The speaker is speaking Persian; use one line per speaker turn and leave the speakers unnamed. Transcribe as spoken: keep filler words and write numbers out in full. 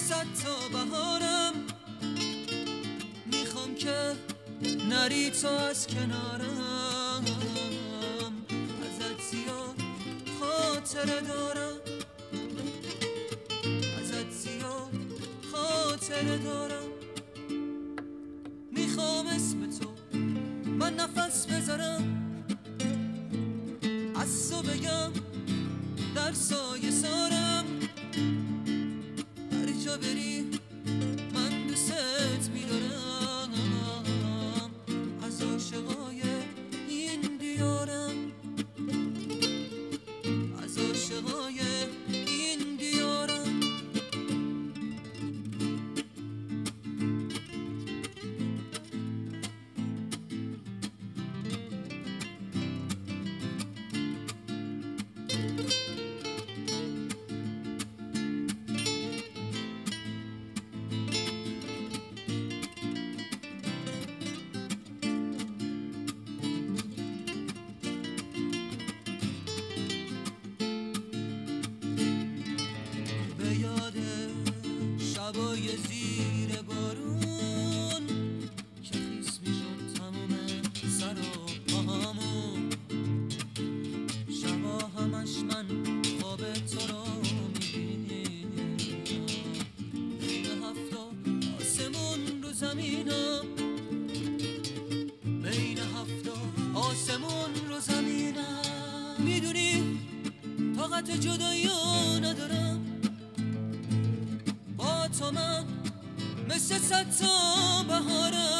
صد تا بهارم، میخوام که نری تو از کنارم، ازت زیاد خاطره دارم، ازت زیاد خاطره دارم. میخوام اسم تو من نفس بذارم، از تو بگم در سایه سارم، هر جا بری من دوست میدارم، از عاشقای این دیارم، از عاشقای این دیارم. شبای زیر بارون که خیس میشد تموم سر و پاهامون، شبا همش من خواب تو رو میبینم، بین هفتا آسمون رو زمینم، بین هفتا آسمون رو زمینم. میدونی طاقت جدایی ندارم، با تو من مثل صد تا بهارم.